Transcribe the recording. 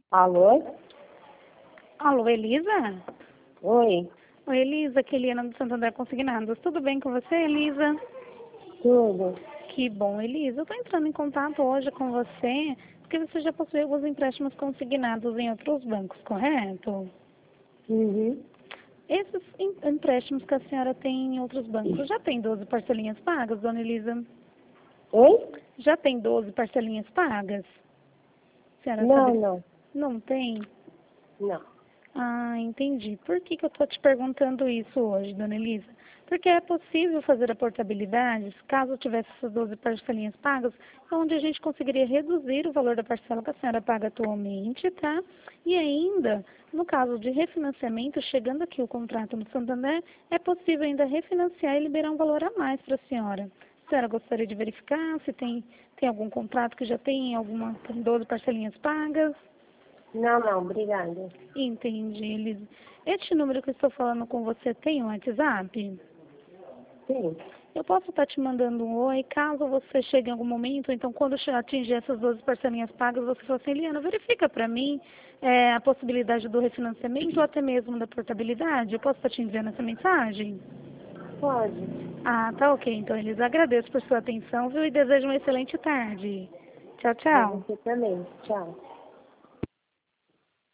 Alô? Alô, Elisa? Oi, Oi, Elisa, aqui é Eliana do Santander Consignados. Tudo bem com você, Elisa? tudo? Que bom, Elisa. Eu estou entrando em contato hoje com você porque você já possui alguns empréstimos consignados em outros bancos, correto? Uhum. Esses empréstimos que a senhora tem em outros bancos, já tem 12 parcelinhas pagas, dona Elisa? Oi? Já tem 12 parcelinhas pagas? A senhora Não, sabe? não, Não tem? não. Ah, entendi. Por que eu estou te perguntando isso hoje, dona Elisa? Porque é possível fazer a portabilidade, caso tivesse essas 12 parcelinhas pagas, onde a gente conseguiria reduzir o valor da parcela que a senhora paga atualmente, tá? E ainda, no caso de refinanciamento, chegando aqui o contrato no Santander, é possível ainda refinanciar e liberar um valor a mais para a senhora. A senhora gostaria de verificar se tem algum contrato que já tem tem 12 parcelinhas pagas? Não, não, obrigada. Entendi, Elisa. Este número que eu estou falando com você tem um WhatsApp? Sim, Eu posso estar te mandando um oi, caso você chegue em algum momento, então quando atingir essas 12 parcelinhas pagas, você fala assim, Eliana, verifica para mim a possibilidade do refinanciamento ou até mesmo da portabilidade. Eu posso estar te enviando essa mensagem? pode. Ah, tá ok. Então, Elisa, agradeço por sua atenção, viu? E desejo uma excelente tarde. Tchau, Pra tchau. você também. Tchau.